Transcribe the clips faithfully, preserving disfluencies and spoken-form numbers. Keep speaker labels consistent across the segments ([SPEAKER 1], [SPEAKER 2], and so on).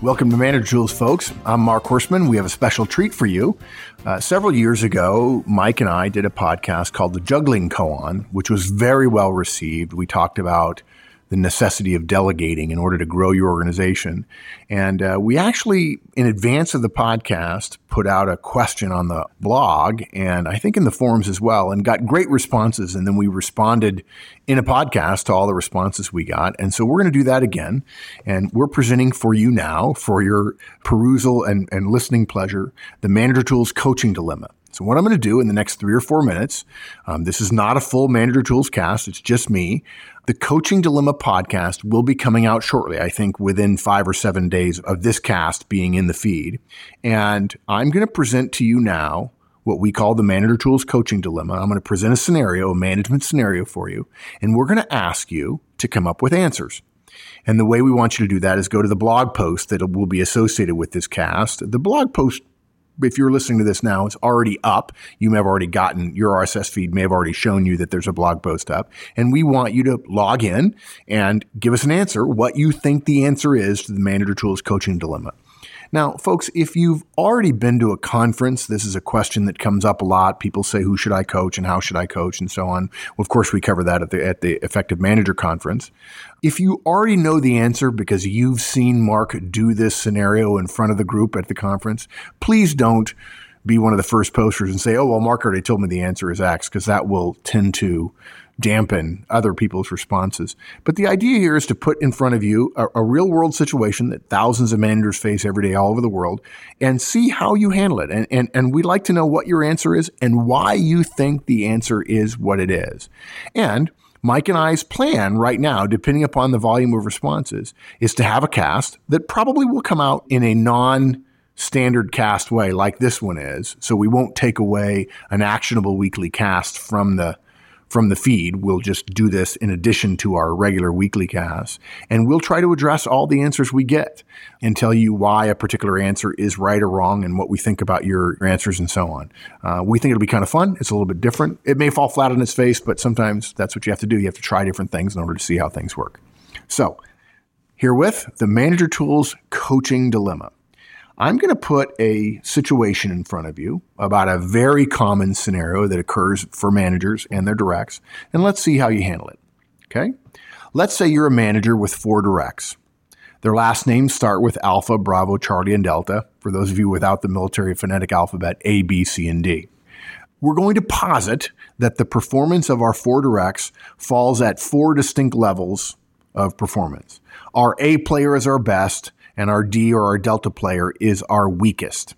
[SPEAKER 1] Welcome to Manager Tools, folks. I'm Mark Horstman. We have a special treat for you. Uh, several years ago, Mike and I did a podcast called The Juggling Koan, which was very well received. We talked about the necessity of delegating in order to grow your organization. And uh, we actually, in advance of the podcast, put out a question on the blog and I think in the forums as well, and got great responses. And then we responded in a podcast to all the responses we got. And so we're going to do that again. And we're presenting for you now, for your perusal and, and listening pleasure, the Manager Tools Coaching Dilemma. So what I'm going to do in the next three or four minutes, um, this is not a full Manager Tools cast. It's just me. The Coaching Dilemma podcast will be coming out shortly, I think within five or seven days of this cast being in the feed. And I'm going to present to you now what we call the Manager Tools Coaching Dilemma. I'm going to present a scenario, a management scenario for you, and we're going to ask you to come up with answers. And the way we want you to do that is go to the blog post that will be associated with this cast. The blog post, if you're listening to this now, it's already up. You may have already gotten, your R S S feed may have already shown you that there's a blog post up. And we want you to log in and give us an answer, what you think the answer is to the Manager Tools Coaching Dilemma. Now, folks, if you've already been to a conference, this is a question that comes up a lot. People say, who should I coach and how should I coach and so on. Well, of course, we cover that at the at the Effective Manager Conference. If you already know the answer because you've seen Mark do this scenario in front of the group at the conference, please don't be one of the first posters and say, oh, well, Mark already told me the answer is X, because that will tend to dampen other people's responses. But the idea here is to put in front of you a, a real world situation that thousands of managers face every day all over the world and see how you handle it. And, and, and we'd like to know what your answer is and why you think the answer is what it is. And Mike and I's plan right now, depending upon the volume of responses, is to have a cast that probably will come out in a non standard cast way like this one is. So we won't take away an actionable weekly cast from the from the feed. We'll just do this in addition to our regular weekly casts. And we'll try to address all the answers we get and tell you why a particular answer is right or wrong and what we think about your, your answers and so on. Uh, we think it'll be kind of fun. It's a little bit different. It may fall flat on its face, but sometimes that's what you have to do. You have to try different things in order to see how things work. So herewith, the Manager Tools Coaching Dilemma. I'm going to put a situation in front of you about a very common scenario that occurs for managers and their directs, and let's see how you handle it. Okay? Let's say you're a manager with four directs. Their last names start with Alpha, Bravo, Charlie, and Delta. For those of you without the military phonetic alphabet, A, B, C, and D. We're going to posit that the performance of our four directs falls at four distinct levels of performance. Our A player is our best, and our D or our Delta player is our weakest.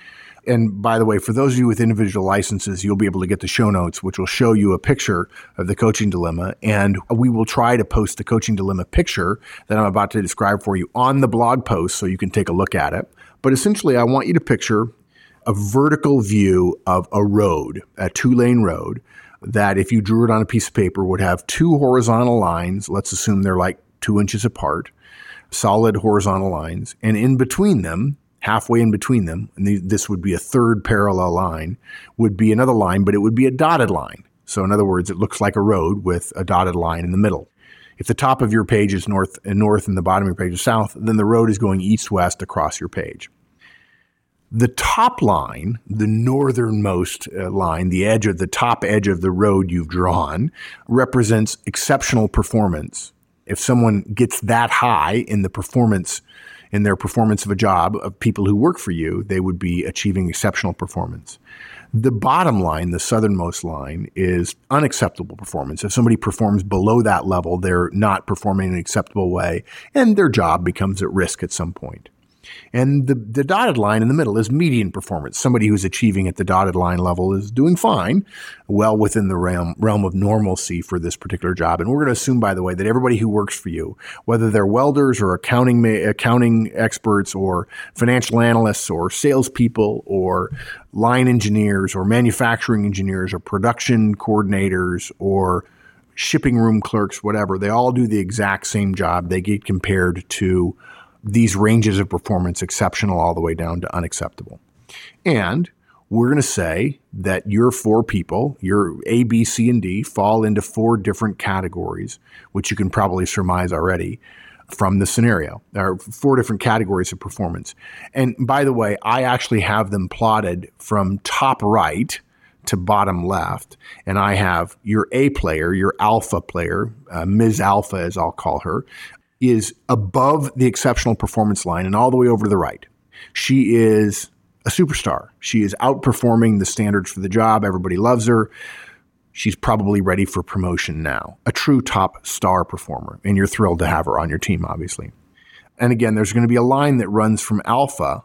[SPEAKER 1] And by the way, for those of you with individual licenses, you'll be able to get the show notes, which will show you a picture of the coaching dilemma. And we will try to post the coaching dilemma picture that I'm about to describe for you on the blog post so you can take a look at it. But essentially, I want you to picture a vertical view of a road, a two-lane road, that if you drew it on a piece of paper would have two horizontal lines. Let's assume they're like two inches apart. Solid horizontal lines, and in between them, halfway in between them, and this would be a third parallel line, would be another line, but it would be a dotted line. So in other words, it looks like a road with a dotted line in the middle. If the top of your page is north and north and the bottom of your page is south, then the road is going east-west across your page. The top line, the northernmost uh, line, the edge of the top edge of the road you've drawn, represents exceptional performance. If someone gets that high in the performance, in their performance of a job of people who work for you, they would be achieving exceptional performance. The bottom line, the southernmost line, is unacceptable performance. If somebody performs below that level, they're not performing in an acceptable way, and their job becomes at risk at some point. And the, the dotted line in the middle is median performance. Somebody who's achieving at the dotted line level is doing fine, well within the realm, realm of normalcy for this particular job. And we're going to assume, by the way, that everybody who works for you, whether they're welders or accounting accounting experts or financial analysts or salespeople or line engineers or manufacturing engineers or production coordinators or shipping room clerks, whatever, they all do the exact same job. They get compared to these ranges of performance, exceptional all the way down to unacceptable. And we're going to say that your four people, your A, B, C, and D, fall into four different categories, which you can probably surmise already, from the scenario. There are four different categories of performance. And by the way, I actually have them plotted from top right to bottom left. And I have your A player, your alpha player, uh, Miz Alpha, as I'll call her, is above the exceptional performance line and all the way over to the right. She is a superstar. She is outperforming the standards for the job. Everybody loves her. She's probably ready for promotion now. A true top star performer. And you're thrilled to have her on your team, obviously. And again, there's going to be a line that runs from alpha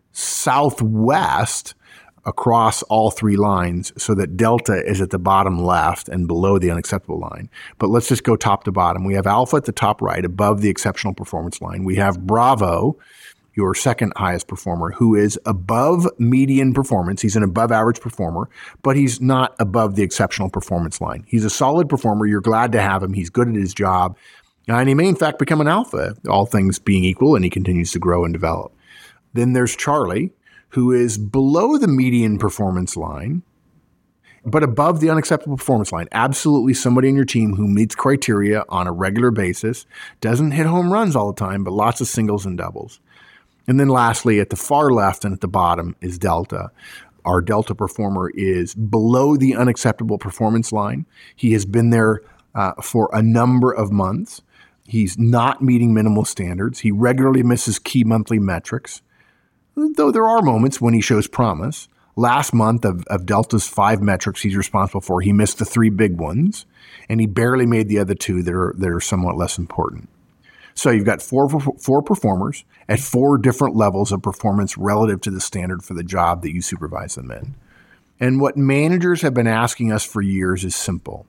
[SPEAKER 1] southwest across all three lines so that delta is at the bottom left and below the unacceptable line. But let's just go top to bottom. We have alpha at the top right above the exceptional performance line. We have Bravo, your second highest performer, who is above median performance. He's an above average performer, but he's not above the exceptional performance line. He's a solid performer. You're glad to have him. He's good at his job. And he may, in fact, become an alpha, all things being equal, and he continues to grow and develop. Then there's Charlie, who is below the median performance line, but above the unacceptable performance line. Absolutely somebody on your team who meets criteria on a regular basis, doesn't hit home runs all the time, but lots of singles and doubles. And then lastly, at the far left and at the bottom is Delta. Our Delta performer is below the unacceptable performance line. He has been there uh, for a number of months. He's not meeting minimal standards. He regularly misses key monthly metrics, though there are moments when he shows promise. Last month of, of Delta's five metrics he's responsible for, he missed the three big ones, and he barely made the other two that are that are somewhat less important. So you've got four, four performers at four different levels of performance relative to the standard for the job that you supervise them in. And what managers have been asking us for years is simple.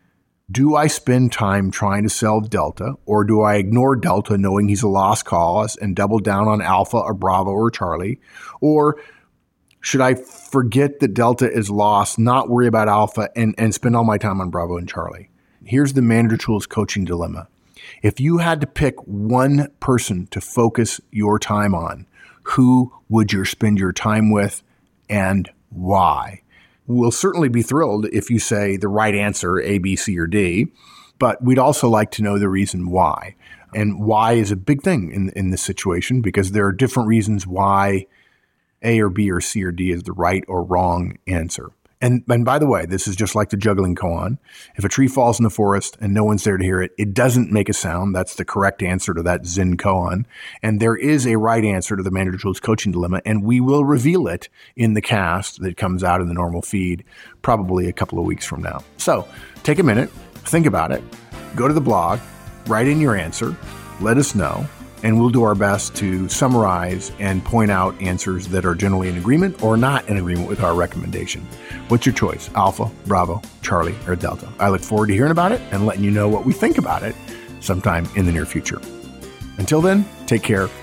[SPEAKER 1] Do I spend time trying to sell Delta, or do I ignore Delta knowing he's a lost cause and double down on Alpha or Bravo or Charlie? Or should I forget that Delta is lost, not worry about Alpha, and, and spend all my time on Bravo and Charlie? Here's the Manager Tools coaching dilemma. If you had to pick one person to focus your time on, who would you spend your time with and why? We'll certainly be thrilled if you say the right answer, A, B, C, or D, but we'd also like to know the reason why. And why is a big thing in, in this situation, because there are different reasons why A or B or C or D is the right or wrong answer. And, and by the way, this is just like the juggling koan. If a tree falls in the forest and no one's there to hear it, it doesn't make a sound. That's the correct answer to that Zen koan. And there is a right answer to the Manager Tools coaching dilemma, and we will reveal it in the cast that comes out in the normal feed probably a couple of weeks from now. So take a minute, think about it, go to the blog, write in your answer, let us know, and we'll do our best to summarize and point out answers that are generally in agreement or not in agreement with our recommendation. What's your choice? Alpha, Bravo, Charlie, or Delta? I look forward to hearing about it and letting you know what we think about it sometime in the near future. Until then, take care